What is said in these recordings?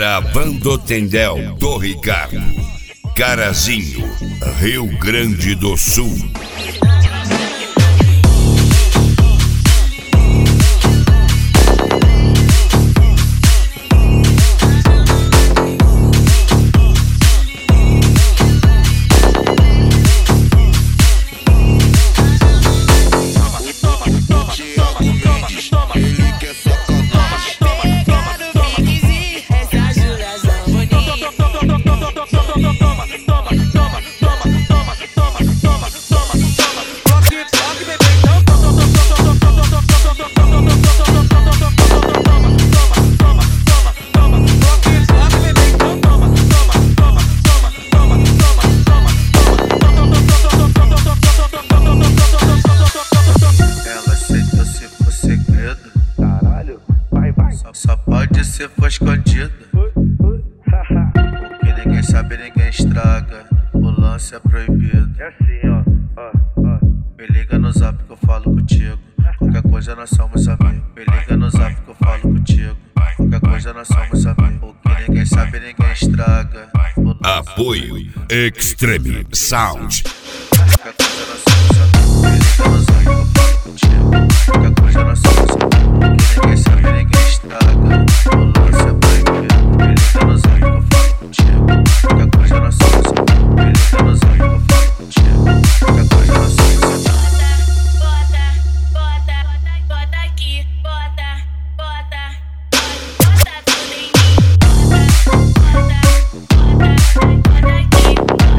Caravana Tendel do Ricardo, Carazinho, Rio Grande do Sul. Só pode ser for escondido. O que ninguém sabe, ninguém estraga. O lance é proibido. É assim, ó. Me liga no zap que eu falo contigo. Qualquer coisa nós somos amigos. Me liga no zap que eu falo contigo. Qualquer coisa nós somos amigos. O que ninguém sabe, ninguém estraga. Apoio Extreme Sound. Qualquer coisa nós somos amigos. Me liga no zap que eu falo contigo. Qualquer coisa nós somos amigos. O que ninguém sabe, ninguém estraga. O lance é proibido. Me liga no zap que eu falo contigo. Qualquer coisa nós somos amigos. Me liga no zap que eu falo contigo. Qualquer coisa nós somos amigos. Bota aqui, bota tudo em mim. Bota aqui,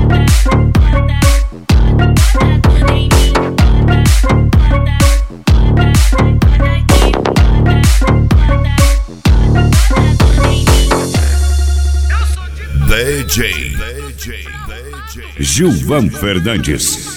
bota tudo em mim. DJ Gilvan Fernandes.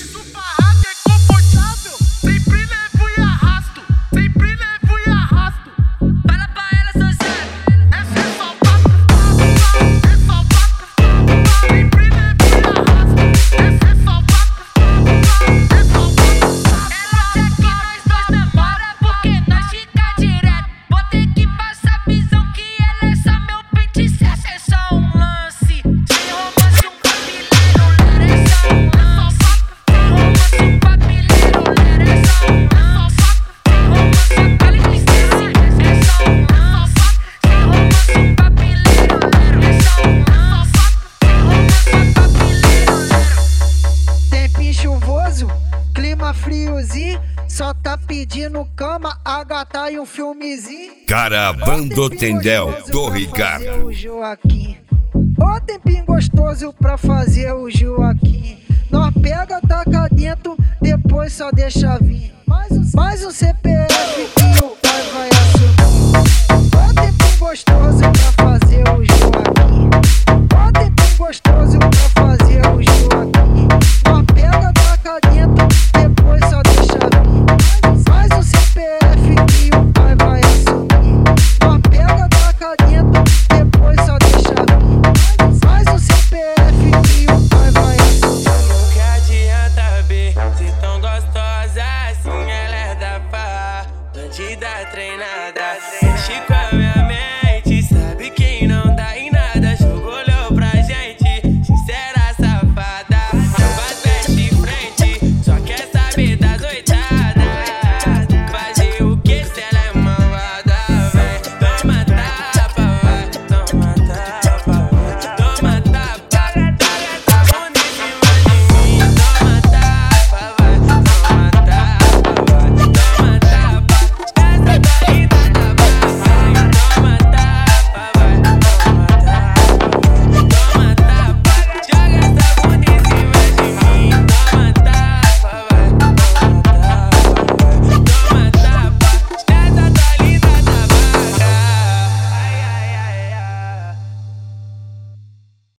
Clima friozinho, só tá pedindo cama, a gata e um filmezinho. Caravana Tendel do Ricardo. O Joaquim, ó tempinho gostoso pra fazer o Joaquim. Nós pega, taca dentro, depois só deixa vir. Mais um CPF e o pai vai assumir. Ó tempinho gostoso pra fazer o Joaquim. Ó tempinho gostoso pra fazer o Joaquim. Nós pega, taca dentro, depois só deixa vir. Mais um CPF e o pai vai assumir. Nós pega, taca dentro, depois só deixa vir. Mais um CPF e o pai vai assumir. O que adianta, B, se tão gostosa assim, ela é da farra, bandida treinada.